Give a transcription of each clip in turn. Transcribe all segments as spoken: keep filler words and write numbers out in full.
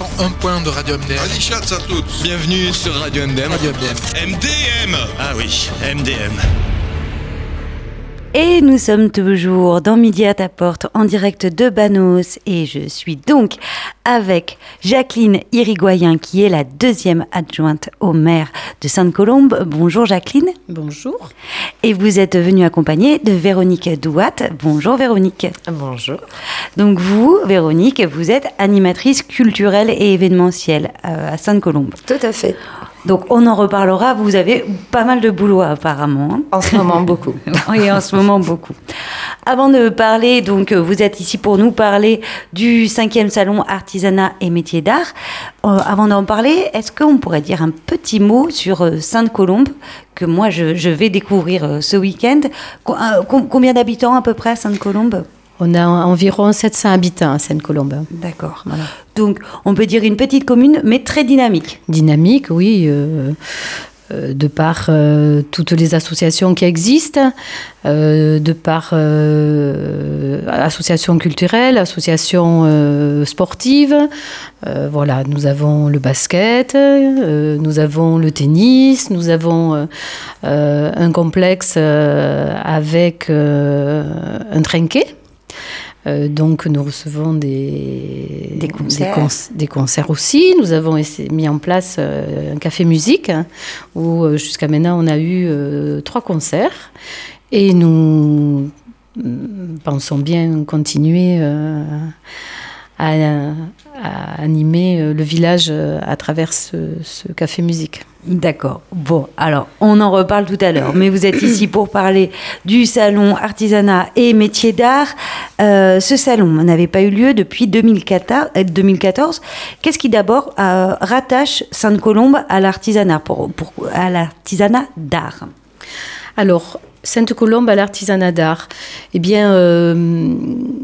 cent un point de Radio M D M. Allez, chats à toutes. Bienvenue sur Radio M D M. Radio M D M. M D M. Ah oui, M D M. Et nous sommes toujours dans Midi à ta porte en direct de Banos et je suis donc avec Jacqueline Irigoyen qui est la deuxième adjointe au maire de Sainte-Colombe. Bonjour Jacqueline. Bonjour. Et vous êtes venue accompagnée de Véronique Douat. Bonjour Véronique. Bonjour. Donc vous, Véronique, vous êtes animatrice culturelle et événementielle à Sainte-Colombe. Tout à fait. Donc on en reparlera, vous avez pas mal de boulot apparemment. En ce moment, beaucoup. Oui, en ce moment, beaucoup. Avant de parler, donc vous êtes ici pour nous parler du cinquième salon artisanat et métiers d'art. Euh, avant d'en parler, est-ce qu'on pourrait dire un petit mot sur euh, Sainte-Colombe, que moi je, je vais découvrir euh, ce week-end. Co- euh, com- combien d'habitants à peu près à Sainte-Colombe ? On a environ sept cents habitants à Sainte-Colombe. D'accord. Voilà. Donc, on peut dire une petite commune, mais très dynamique. Dynamique, oui, euh, euh, de par euh, toutes les associations qui existent, euh, de par euh, associations culturelles, associations euh, sportives. Euh, voilà, nous avons le basket, euh, nous avons le tennis, nous avons euh, euh, un complexe euh, avec euh, un trinquet. Euh, donc nous recevons des, Des concerts. des, con- des concerts aussi. Nous avons essayé- mis en place euh, un café musique hein, où euh, jusqu'à maintenant on a eu euh, trois concerts et nous mm, pensons bien continuer euh, à, à animer euh, le village euh, à travers ce, ce café musique. D'accord. Bon, alors, on en reparle tout à l'heure, mais vous êtes ici pour parler du salon artisanat et métiers d'art. Euh, ce salon n'avait pas eu lieu depuis deux mille quatorze. Qu'est-ce qui d'abord euh, rattache Sainte-Colombe à l'artisanat, pour, pour, à l'artisanat d'art ? Alors, Sainte-Colombe à l'artisanat d'art, eh bien... Euh,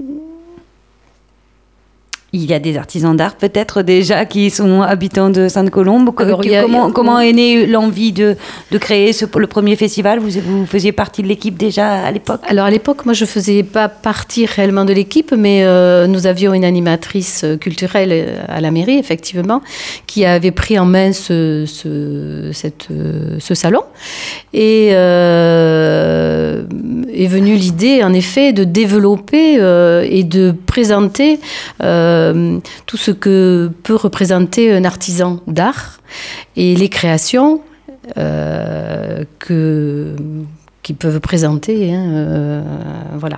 Il y a des artisans d'art peut-être déjà qui sont habitants de Sainte-Colombe. Alors, Que- il y a- comment, il y a- comment est née l'envie de, de créer ce, le premier festival ? vous, vous faisiez partie de l'équipe déjà à l'époque ? Alors à l'époque, moi je ne faisais pas partie réellement de l'équipe, mais euh, nous avions une animatrice culturelle à la mairie, effectivement, qui avait pris en main ce, ce, cette, euh, ce salon. Et euh, est venue l'idée, en effet, de développer euh, et de présenter euh, tout ce que peut représenter un artisan d'art et les créations euh, que... qu'ils peuvent présenter, hein, euh, voilà.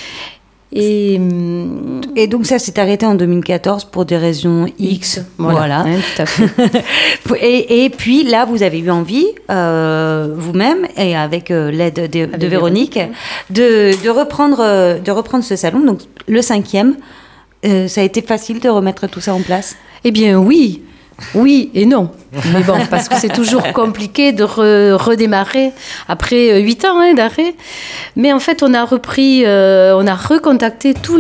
Et, Et donc ça s'est arrêté en deux mille quatorze pour des raisons X. voilà, Voilà. hein, tout à fait. et, et puis là, vous avez eu envie, euh, vous-même, et avec euh, l'aide de, de Véronique, de, de, reprendre, euh, de reprendre ce salon, donc le cinquième. Euh, ça a été facile de remettre tout ça en place ? Eh bien oui, oui et non. Mais bon, parce que c'est toujours compliqué de re- redémarrer après huit ans hein, d'arrêt. Mais en fait, on a repris, euh, on a recontacté tous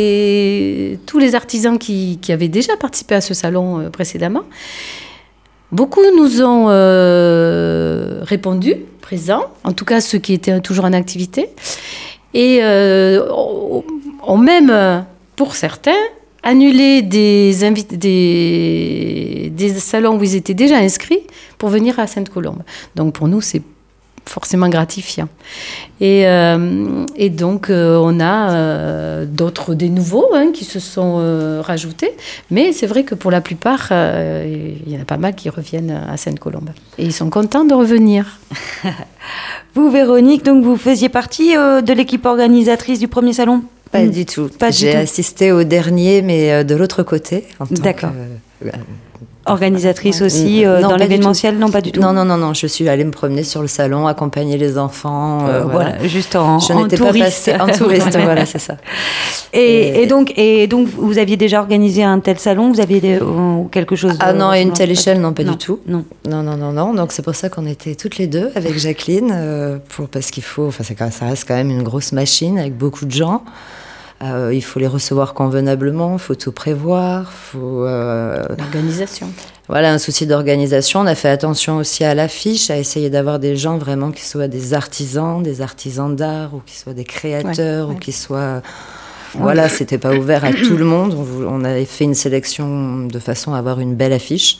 les, tous les artisans qui, qui avaient déjà participé à ce salon euh, précédemment. Beaucoup nous ont euh, répondu, présents, en tout cas ceux qui étaient toujours en activité. Et euh, ont même, pour certains, annulé des, invi- des, des salons où ils étaient déjà inscrits pour venir à Sainte-Colombe. Donc pour nous, c'est forcément gratifiant. Et, euh, et donc, euh, on a euh, d'autres, des nouveaux hein, qui se sont euh, rajoutés. Mais c'est vrai que pour la plupart, euh, il y en a pas mal qui reviennent à Sainte-Colombe. Et ils sont contents de revenir. Vous, Véronique, donc vous faisiez partie euh, de l'équipe organisatrice du premier salon ? Pas du tout. Pas du J'ai tout. assisté au dernier, mais euh, de l'autre côté. en tant D'accord. que, euh, Organisatrice ouais. aussi euh, Non, dans pas du l'événementiel ? Non, pas du tout. Non, non, non, non. Je suis allée me promener sur le salon, accompagner les enfants. Euh, euh, voilà. voilà. juste en, Je en n'étais touriste. pas passée en touriste, voilà, c'est ça. Et, Et- et donc, et donc, vous aviez déjà organisé un tel salon ? Vous aviez des- ou quelque chose Ah de- non, à une non, telle pas- échelle, non, pas non, du tout. Non. Non, non, non, non. Donc c'est pour ça qu'on était toutes les deux avec Jacqueline, euh, pour, parce qu'il faut, enfin, c'est quand- ça reste quand même une grosse machine avec beaucoup de gens. Euh, il faut les recevoir convenablement, il faut tout prévoir, faut. Euh, L'organisation. Voilà, un souci d'organisation. On a fait attention aussi à l'affiche, à essayer d'avoir des gens vraiment qui soient des artisans, des artisans d'art, ou qui soient des créateurs, Ouais, ou ouais. qui soient Voilà, c'était pas ouvert à tout le monde. On, vou- on avait fait une sélection de façon à avoir une belle affiche.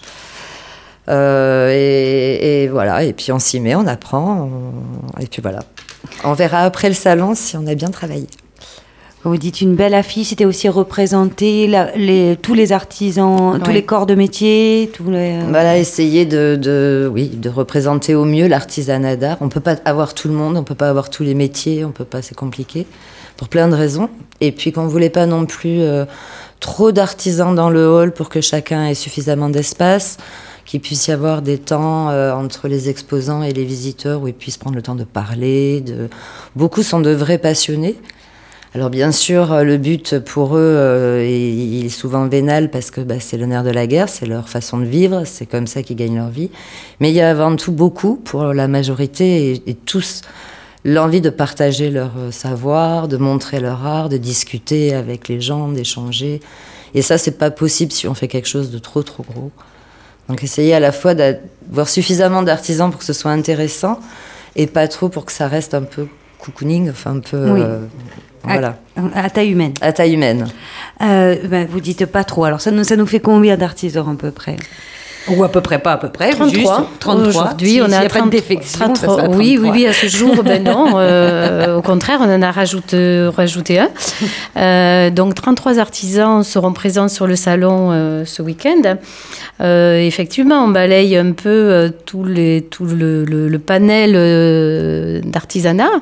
Euh, et, et voilà, et puis on s'y met, on apprend, on- et puis voilà. On verra après le salon si on a bien travaillé. Quand vous dites une belle affiche, c'était aussi représenter la- les, tous les artisans, tous Ouais. les corps de métier, tous les... euh, Voilà, essayer de, de, oui, de représenter au mieux l'artisanat d'art. On peut pas avoir tout le monde, on peut pas avoir tous les métiers, on peut pas, c'est compliqué, pour plein de raisons. Et puis qu'on voulait pas non plus euh, trop d'artisans dans le hall pour que chacun ait suffisamment d'espace, qu'il puisse y avoir des temps euh, entre les exposants et les visiteurs où ils puissent prendre le temps de parler. De... Beaucoup sont de vrais passionnés. Alors bien sûr, euh, le but pour eux, euh, il il est souvent vénal parce que bah, c'est le nerf de la guerre, c'est leur façon de vivre, c'est comme ça qu'ils gagnent leur vie. Mais il y a avant tout beaucoup, pour la majorité, et, et tous, l'envie de partager leur euh, savoir, de montrer leur art, de discuter avec les gens, d'échanger. Et ça, c'est pas possible si on fait quelque chose de trop, trop gros. Donc essayer à la fois d'avoir suffisamment d'artisans pour que ce soit intéressant et pas trop pour que ça reste un peu cocooning, enfin un peu... Oui. euh, voilà. À, à taille humaine. À taille humaine. Euh, ben, vous dites pas trop. Alors, ça nous, ça nous fait combien d'artisans à peu près? Ou à peu près, pas à peu près. trente-trois. Juste, trente-trois. Aujourd'hui, Si- on s'il y a a pas de trente, défection, ça trente-trois. sera Oui, oui, trente-trois. oui, à ce jour, ben non. euh, au contraire, on en a rajouté, rajouté un. Euh, donc, trente-trois artisans seront présents sur le salon euh, ce week-end. Euh, effectivement, on balaye un peu euh, tout, les, tout le, le, le panel euh, d'artisanat.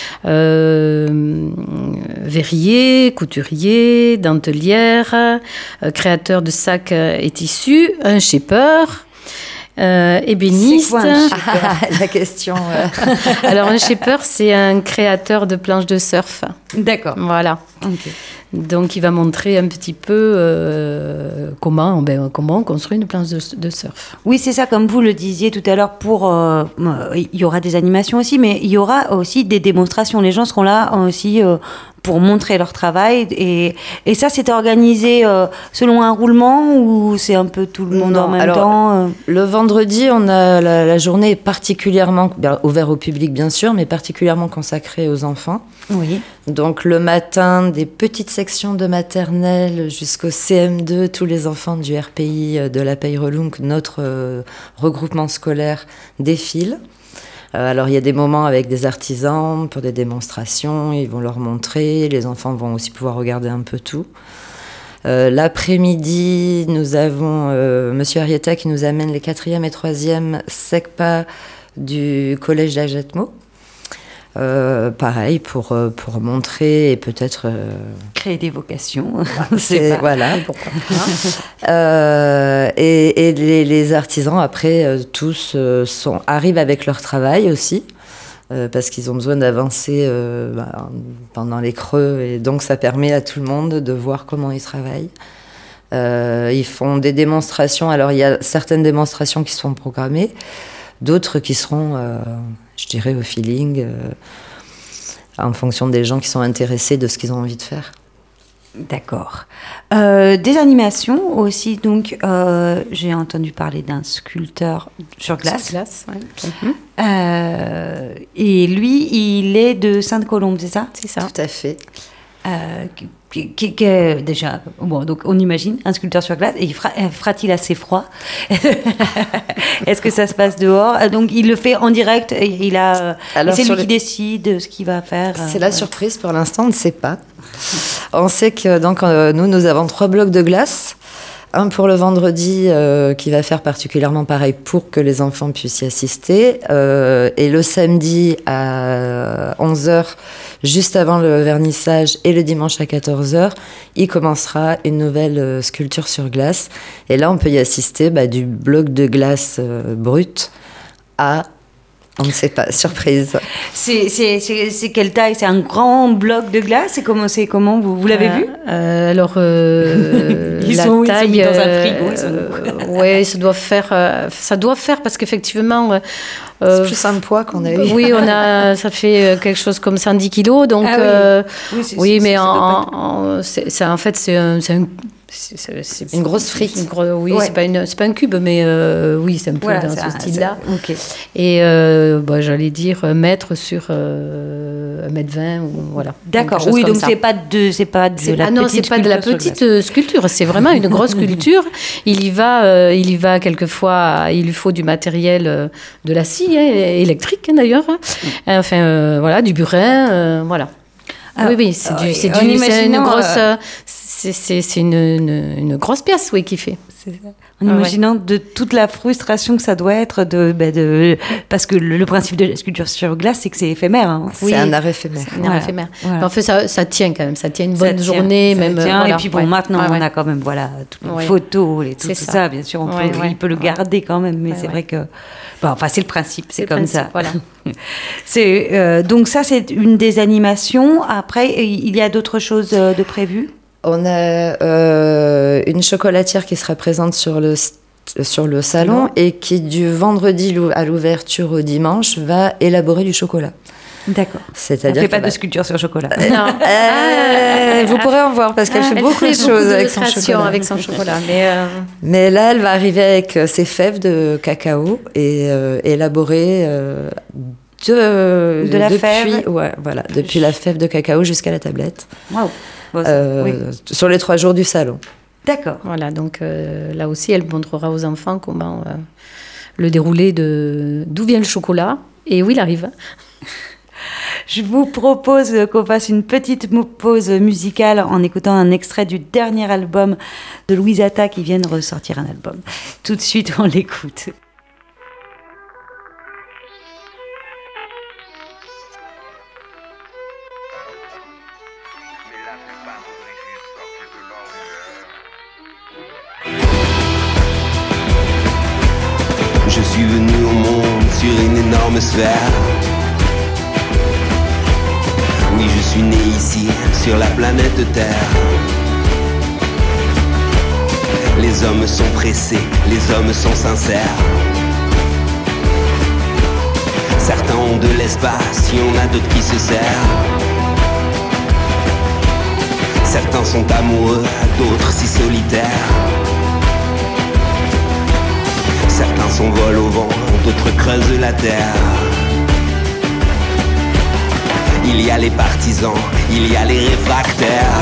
Euh, verriers, couturiers, dentelières, euh, créateurs de sacs euh, et tissus, un shaper. Euh, ébéniste. C'est quoi un shaper? Ah, la question. euh, Alors, un shaper, c'est un créateur de planches de surf. D'accord. Voilà. Ok. Donc, il va montrer un petit peu euh, comment, ben, comment on construit une planche de, de surf. Oui, c'est ça, comme vous le disiez tout à l'heure, pour, euh, euh, il y aura des animations aussi, mais il y aura aussi des démonstrations. Les gens seront là aussi euh, pour montrer leur travail. Et, et ça, c'est organisé euh, selon un roulement ou c'est un peu tout le monde Non, en même alors, temps euh Le vendredi, on a la, la journée est particulièrement bien, ouverte au public, bien sûr, mais particulièrement consacrée aux enfants. Oui. Donc le matin, des petites sections de maternelle jusqu'au C M deux, tous les enfants du R P I de la Peyrelunk, notre euh, regroupement scolaire, défilent. Euh, alors il y a des moments avec des artisans pour des démonstrations, ils vont leur montrer, les enfants vont aussi pouvoir regarder un peu tout. Euh, l'après-midi, nous avons euh, Monsieur Arietta qui nous amène les quatrième et troisième SECPA du collège d'Agetmo. Euh, pareil, pour, euh, pour montrer et peut-être... Euh, Créer des vocations. c'est, voilà, pourquoi pas. euh, et et les, les artisans, après, euh, tous euh, sont, arrivent avec leur travail aussi, euh, parce qu'ils ont besoin d'avancer euh, bah, pendant les creux, et donc ça permet à tout le monde de voir comment ils travaillent. Euh, ils font des démonstrations, alors il y a certaines démonstrations qui sont programmées, d'autres qui seront, euh, je dirais, au feeling, euh, en fonction des gens qui sont intéressés de ce qu'ils ont envie de faire. D'accord. Euh, des animations aussi, donc euh, j'ai entendu parler d'un sculpteur sur glace. Sur glace, ouais. Mhm. Euh, et lui, il est de Sainte-Colombe, c'est ça? C'est ça. Tout à fait. Euh, qui, qui- qui est déjà, bon, donc on imagine un sculpteur sur glace, et il fera, euh, fera-t-il assez froid? Est-ce que ça se passe dehors? Euh, Donc il le fait en direct, et il a, euh, Alors, et c'est lui sur qui les- décide ce qu'il va faire. euh, C'est la ouais. surprise pour l'instant, on ne sait pas. On sait que donc euh, nous, nous avons trois blocs de glace. Un pour le vendredi euh, qui va faire particulièrement pareil pour que les enfants puissent y assister. Euh, et le samedi à onze heures, juste avant le vernissage, et le dimanche à quatorze heures, il commencera une nouvelle euh, sculpture sur glace. Et là, on peut y assister bah, du bloc de glace euh, brut à... On ne sait pas, surprise. C'est, c'est, c'est, c'est quelle taille? C'est un grand bloc de glace? C'est comment, c'est comment vous, vous l'avez Euh, vu? euh, Alors, euh, Ils la sont où? Ils sont taille, mis dans un euh, frigo, ils sont euh, ouais, ça doit faire, euh, ça doit faire parce qu'effectivement, euh, C'est euh, plus un poids qu'on a eu. oui, on a, ça fait euh, quelque chose comme cent dix kilos, donc Ah oui. euh, Oui, c'est- oui, c'est- mais ça en, doit pas en- en- c'est, c'est- en fait, c'est un, c'est un- c'est- c'est- c'est- Une grosse frite. une gro- oui, Ouais. c'est pas une, c'est pas un cube, mais euh, oui, c'est un peu Voilà, dans c'est ce un- style-là. c'est- ok. Et euh, bah, j'allais dire euh, mettre sur euh, un mètre vingt ou voilà. D'accord. Quelque chose Oui, comme donc ça. c'est pas de, c'est pas de C'est- la ah non, petite c'est pas de la sculpture sur petite glace. euh, sculpture, c'est vraiment une grosse sculpture. Il y va, euh, il y va quelquefois, il lui faut du matériel, euh, de la scie hein, électrique hein, d'ailleurs. hein. Enfin euh, voilà, du burin, euh, voilà. Ah, oui, oui, c'est, du, euh, c'est, en du- c'est une imaginant, grosse, euh, euh, c'est, c'est, c'est une, une, une grosse pièce, oui, qu'il fait. C'est ça. En Ah ouais. imaginant de toute la frustration que ça doit être de, bah, de parce que le, le principe de la sculpture sur glace, c'est que c'est éphémère. hein. C'est Oui. un art éphémère. Un Voilà. art éphémère. Voilà. Mais en fait, ça, ça tient quand même, ça tient une Ça bonne tient, journée, ça même. tient. euh, voilà. Et puis bon, Ouais. maintenant, Ah ouais. on a quand même voilà toutes les Ouais. photos, les, tout, C'est tout ça. ça. Bien sûr, on Ouais, peut, ouais. il peut le garder quand même, mais Ouais, c'est ouais. vrai que, bon, enfin, c'est le principe, c'est, C'est le comme principe, ça. voilà. c'est euh, donc ça, c'est une des animations. Après, il y a d'autres choses euh, de prévues. On a euh, une chocolatière qui sera présente sur le, sur le salon et qui, du vendredi l'ou- à l'ouverture au dimanche, va élaborer du chocolat. D'accord. On C'est-à-dire fait pas qu'elle de va- sculpture sur chocolat. Non. Euh, vous pourrez en voir parce qu'elle Ah, fait elle beaucoup de fait choses de avec son créations chocolat. avec son chocolat. Mais euh, Mais là, elle va arriver avec euh, ses fèves de cacao et euh, élaborer euh, de, De la depuis, fève. ouais, voilà, depuis la fève de cacao jusqu'à la tablette, Waouh. Bon, c'est- euh, oui. sur les trois jours du salon. D'accord. voilà, donc euh, là aussi, elle montrera aux enfants comment euh, le déroulé de d'où vient le chocolat et où il arrive. Je vous propose qu'on fasse une petite mo- pause musicale en écoutant un extrait du dernier album de Louise Atta qui vient de ressortir un album. Tout de suite, on l'écoute. Je suis venu au monde sur une énorme sphère. Oui, je suis né ici, sur la planète Terre. Les hommes sont pressés, les hommes sont sincères. Certains ont de l'espace, il y en a d'autres qui se serrent. Certains sont amoureux, d'autres si solitaires. Certains s'envolent au vent, d'autres creusent la terre. Il y a les partisans, il y a les réfractaires.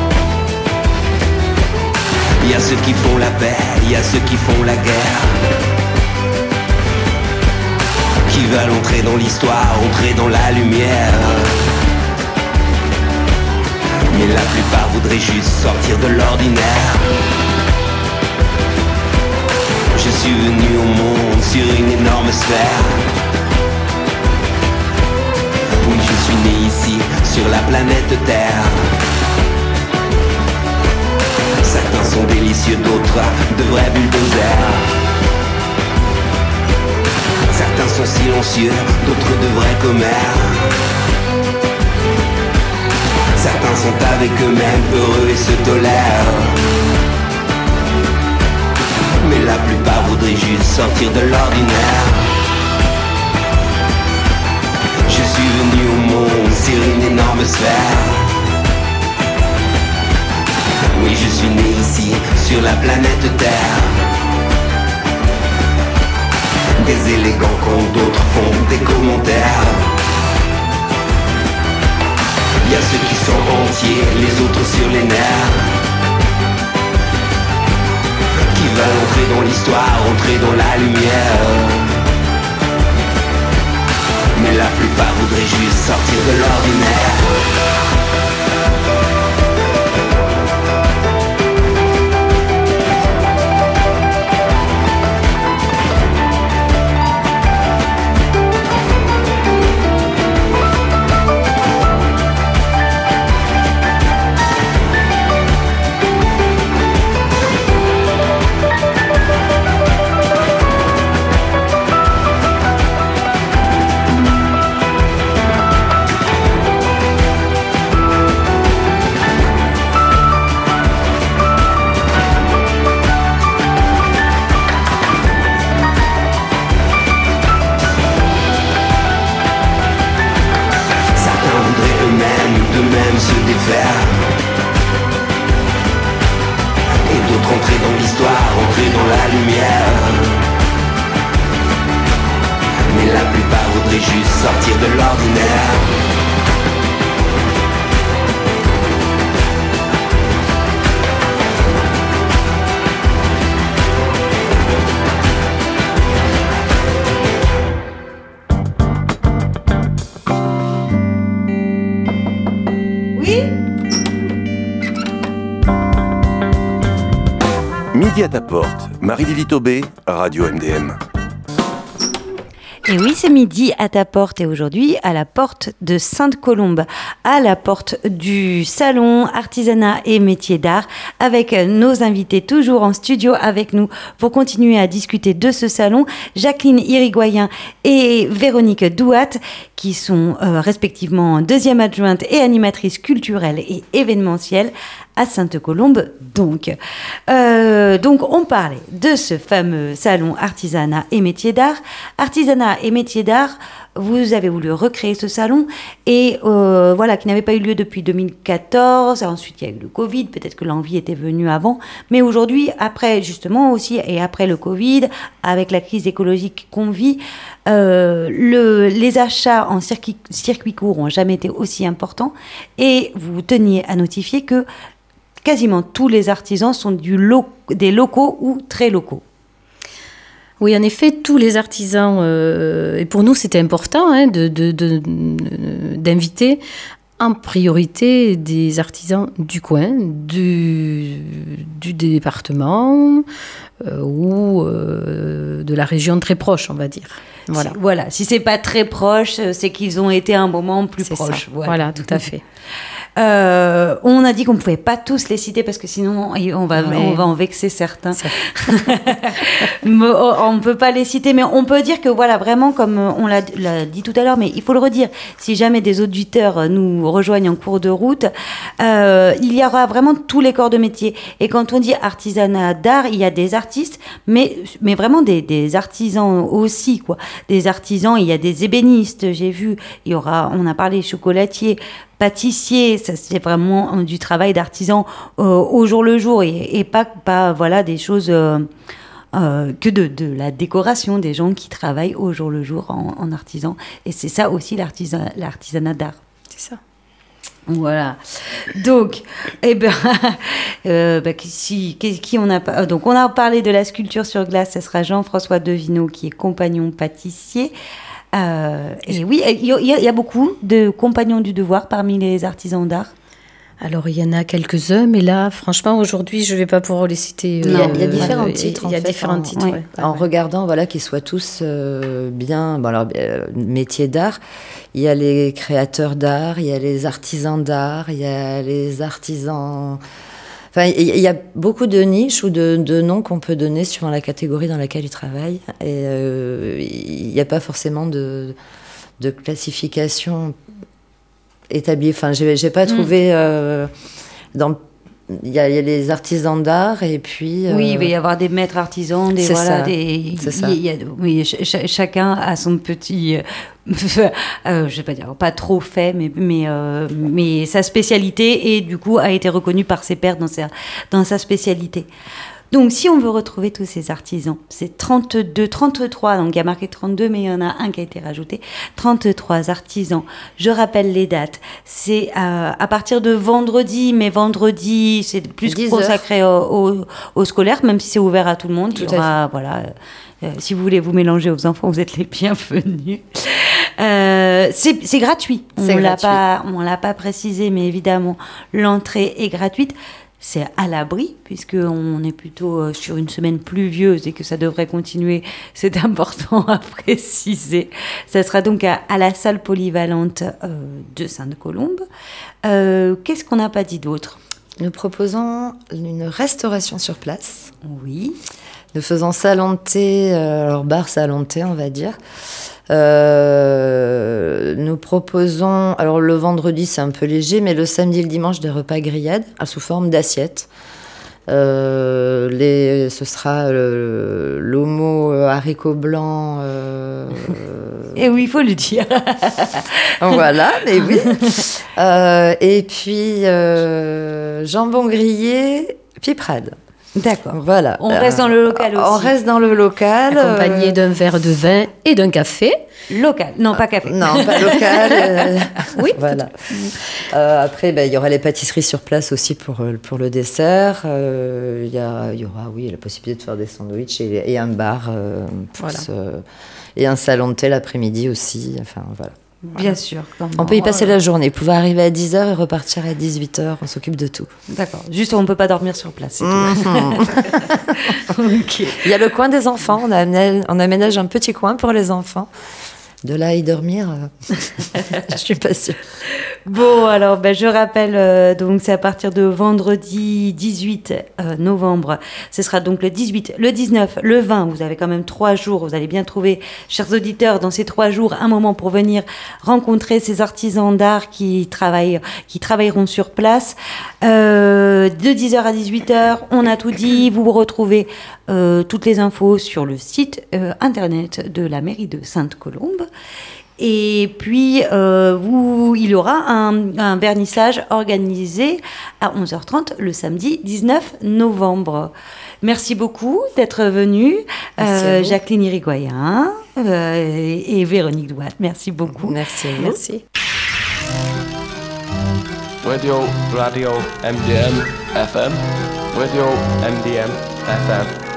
Il y a ceux qui font la paix, il y a ceux qui font la guerre. Qui veulent entrer dans l'histoire, entrer dans la lumière. Mais la plupart voudraient juste sortir de l'ordinaire. Je suis venu au monde sur une énorme sphère. Oui, je suis né ici, sur la planète Terre. Certains sont délicieux, d'autres de vrais bulldozers. Certains sont silencieux, d'autres de vrais commères. Certains sont avec eux-mêmes, heureux et se tolèrent. Mais la plupart voudraient juste sortir de l'ordinaire. Je suis venu au monde sur une énorme sphère. Oui, je suis né ici, sur la planète Terre. Des élégants quand d'autres font des commentaires. Il y a ceux qui sont entiers, les autres sur les nerfs. Qui veulent entrer dans l'histoire, entrer dans la lumière. Mais la plupart voudraient juste sortir de l'ordinaire. Certains voudraient eux-mêmes de même se défaire. Et d'autres entrer dans l'histoire, entrer dans la lumière. Mais la plupart voudraient juste sortir de l'ordinaire. Midi à ta porte, Marie-Lily Taubé, Radio M D M. Et oui, c'est midi à ta porte et aujourd'hui à la porte de Sainte-Colombe, à la porte du salon artisanat et métiers d'art avec nos invités toujours en studio avec nous pour continuer à discuter de ce salon, Jacqueline Irigoyen et Véronique Douat qui sont euh, respectivement deuxième adjointe et animatrice culturelle et événementielle à Sainte-Colombe donc. Euh, donc on parlait de ce fameux salon artisanat et métiers d'art. Artisanat et métiers d'art, vous avez voulu recréer ce salon et euh, voilà, qui n'avait pas eu lieu depuis deux mille quatorze. Ensuite, il y a eu le Covid, peut-être que l'envie était venue avant. Mais aujourd'hui, après justement aussi, et après le Covid, avec la crise écologique qu'on vit, euh, le, les achats en circuit, circuit court n'ont jamais été aussi importants. Et vous teniez à notifier que quasiment tous les artisans sont du lo- des locaux ou très locaux. Oui, en effet, tous les artisans, euh, et pour nous c'était important hein, de, de, de, d'inviter en priorité des artisans du coin, du, du département euh, ou euh, de la région très proche, on va dire. Voilà. Si, voilà. Si c'est pas très proche, c'est qu'ils ont été un moment plus c'est proche. Ça. Voilà. voilà, tout à fait. Euh, on a dit qu'on ne pouvait pas tous les citer parce que sinon on va, ouais. on va en vexer certains. On ne peut pas les citer, mais on peut dire que voilà, vraiment, comme on l'a, l'a dit tout à l'heure, mais il faut le redire, si jamais des auditeurs nous rejoignent en cours de route, euh, il y aura vraiment tous les corps de métier. Et quand on dit artisanat d'art, il y a des artistes, mais, mais vraiment des, des artisans aussi, quoi. Des artisans, il y a des ébénistes, j'ai vu, il y aura, on a parlé chocolatiers, pâtissier, ça c'est vraiment du travail d'artisan euh, au jour le jour et, et pas, pas voilà, des choses euh, euh, que de, de la décoration, des gens qui travaillent au jour le jour en, en artisan. Et c'est ça aussi l'artisan, l'artisanat d'art. C'est ça. Voilà. Donc, eh ben, euh, bah, si, qui, qui on a pas, donc on a parlé de la sculpture sur glace, ce sera Jean-François Devineau qui est compagnon pâtissier. Euh, et oui, il y, y, y a beaucoup de compagnons du devoir parmi les artisans d'art. Alors, il y en a quelques-uns, mais là, franchement, aujourd'hui, je ne vais pas pouvoir les citer. Il y a, euh, il y a différents euh, titres, Il y a en fait, différents en, titres, ouais. ouais. En ouais. regardant, voilà, qu'ils soient tous euh, bien... Bon, alors, euh, métiers d'art, il y a les créateurs d'art, il y a les artisans d'art, il y a les artisans... Enfin, il y a beaucoup de niches ou de, de noms qu'on peut donner suivant la catégorie dans laquelle ils travaillent. Et euh, il n'y a pas forcément de, de classification établie. Enfin, j'ai, j'ai pas trouvé... Euh, dans, il y, a, il y a les artisans d'art et puis... Euh, oui, il va y avoir des maîtres artisans, des... C'est voilà, ça. Des, c'est ça. Il y a, oui, ch- ch- chacun a son petit... Euh, euh, je vais pas dire pas trop fait, mais, mais, euh, mais sa spécialité et du coup a été reconnue par ses pairs dans sa, dans sa spécialité. Donc, si on veut retrouver tous ces artisans, c'est trente-deux, trente-trois, donc il y a marqué trente-deux, mais il y en a un qui a été rajouté, trente-trois artisans. Je rappelle les dates, c'est à, à partir de vendredi, mais vendredi, c'est plus consacré aux au, au scolaires, même si c'est ouvert à tout le monde. Tout il y aura, voilà, euh, si vous voulez vous mélanger aux enfants, vous êtes les bienvenus. Euh, c'est, c'est gratuit, on c'est l'a gratuit. pas, on l'a pas précisé, mais évidemment, l'entrée est gratuite. C'est à l'abri, puisqu'on est plutôt sur une semaine pluvieuse et que ça devrait continuer. C'est important à préciser. Ça sera donc à, à la salle polyvalente euh, de Sainte-Colombe. Euh, qu'est-ce qu'on n'a pas dit d'autre ? Nous proposons une restauration sur place. Oui. Nous faisons salon de thé, euh, alors bar salon de thé, on va dire. Euh, nous proposons, alors le vendredi c'est un peu léger, mais le samedi et le dimanche des repas grillades sous forme d'assiettes. Euh, les, ce sera le, l'homo haricot blanc. Euh, et oui, il faut le dire. Voilà, mais oui. Euh, et puis euh, jambon grillé, piperade. D'accord. Voilà. On reste dans le local aussi. On reste dans le local. Accompagné euh... d'un verre de vin et d'un café. Local, non pas café. Non, pas local. euh... Oui. Voilà. Euh, après, bah, il y aura les pâtisseries sur place aussi pour, pour le dessert. Il euh, y, y aura, oui, la possibilité de faire des sandwichs et, et un bar. Euh, pour voilà. ce... Et un salon de thé l'après-midi aussi. Enfin, voilà. Bien sûr. On peut y passer la journée. Vous pouvez arriver à dix heures et repartir à dix-huit heures. On s'occupe de tout. D'accord. Juste, on ne peut pas dormir sur place, c'est mmh. tout. Okay. Il y a le coin des enfants. On, aménage, on aménage un petit coin pour les enfants. De là à y dormir, euh, je suis pas sûre. Bon, alors, ben, je rappelle, euh, donc c'est à partir de vendredi dix-huit euh, novembre. Ce sera donc le dix-huit, le dix-neuf, le vingt. Vous avez quand même trois jours. Vous allez bien trouver, chers auditeurs, dans ces trois jours, un moment pour venir rencontrer ces artisans d'art qui travaillent, qui travailleront sur place. Euh, de dix heures à dix-huit heures, on a tout dit. Vous retrouvez euh, toutes les infos sur le site euh, internet de la mairie de Sainte-Colombe. Et puis, euh, vous, il y aura un, un vernissage organisé à onze heures trente le samedi dix-neuf novembre. Merci beaucoup d'être venus, euh, Jacqueline Irigoyen euh, et Véronique Douat. Merci beaucoup. Merci. Merci. Radio, Radio M D M F M, Radio M D M F M.